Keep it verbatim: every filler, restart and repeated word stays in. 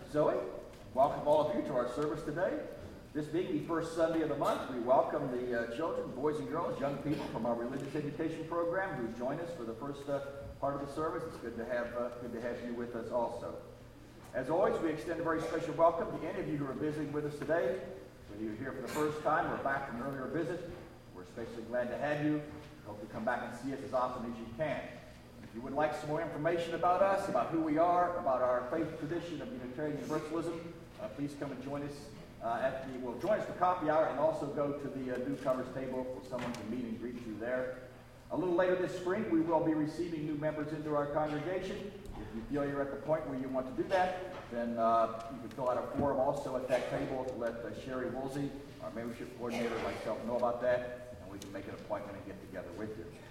Zoe. Welcome all of you to our service today. This being the first Sunday of the month, we welcome the uh, children, boys and girls, young people from our religious education program who join us for the first uh, part of the service. It's good to have uh, good to have you with us also. As always, we extend a very special welcome to any of you who are visiting with us today. Whether you're here for the first time or back from an earlier visit, we're especially glad to have you. Hope you come back and see us as often as you can. If you would like some more information about us, about who we are, about our faith tradition of Unitarian Universalism, uh, please come and join us uh, at the, well, join us for coffee hour and also go to the uh, newcomers table for someone to meet and greet you there. A little later this spring, we will be receiving new members into our congregation. If you feel you're at the point where you want to do that, then uh, you can fill out a form also at that table to let uh, Sherry Woolsey, our membership coordinator, and myself know about that, and we can make an appointment and get together with you.